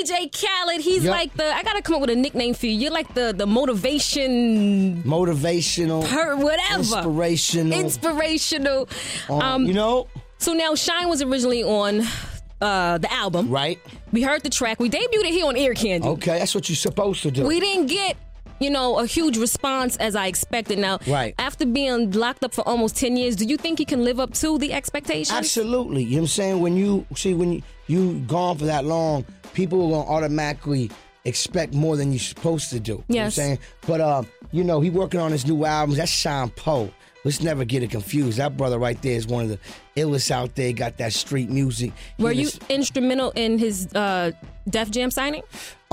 DJ Khaled, he's like I gotta come up with a nickname for you. You're like the motivational, whatever. Inspirational. You know? So now Shine was originally on the album. Right. We heard the track. We debuted it here on Ear Candy. Okay, that's what you're supposed to do. We didn't get, a huge response as I expected. Now, after being locked up for almost 10 years, do you think he can live up to the expectations? Absolutely. You know what I'm saying? When you gone for that long, people are going to automatically expect more than you're supposed to do. You know what I'm saying? But, he working on his new albums. That's Sean Poe. Let's never get it confused. That brother right there is one of the illest out there. Got that street music. Were you instrumental in his Def Jam signing?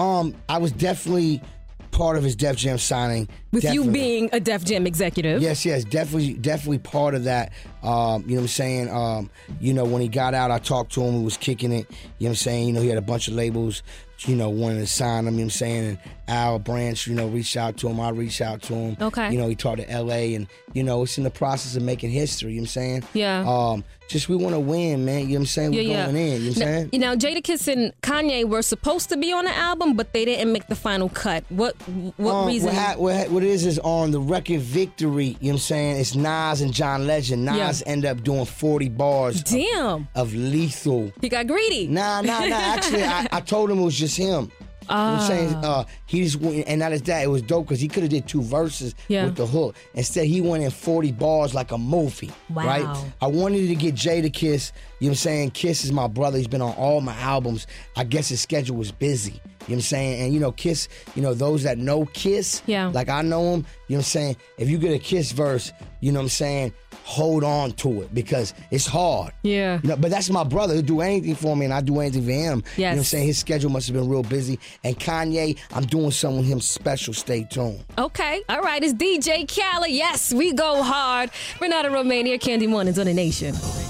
I was definitely part of his Def Jam signing. With you being a Def Jam executive? Yes, definitely part of that. You know what I'm saying? When he got out, I talked to him. He was kicking it. You know what I'm saying? He had a bunch of labels, wanted to sign him. You know what I'm saying? And Al Branch, reached out to him. I reached out to him. Okay. He talked to L.A. and, it's in the process of making history. You know what I'm saying? Yeah. We want to win, man. You know what I'm saying? We're going in. You know what I'm saying? Now, Jadakiss and Kanye were supposed to be on the album, but they didn't make the final cut. What reason? What it is on the record Victory, you know what I'm saying? It's Nas and John Legend. Nas ended up doing 40 bars of lethal. He got greedy. Nah. Actually, I told him it was just him. You know what I'm saying? He just went, and not as that, it was dope because he could have did 2 verses with the hook. Instead, he went in 40 bars like a movie. Wow. Right? I wanted to get Jadakiss. You know what I'm saying? Kiss is my brother. He's been on all my albums. I guess his schedule was busy. You know what I'm saying? And, Kiss, those that know Kiss, like I know him, you know what I'm saying? If you get a Kiss verse, you know what I'm saying? Hold on to it because it's hard. Yeah. But that's my brother. He'll do anything for me and I do anything for him. Yes. You know what I'm saying? His schedule must have been real busy. And Kanye, I'm doing something with him special. Stay tuned. Okay. All right. It's DJ Khaled. Yes, we go hard. Renata Romania, Candy Mornings on the Nation.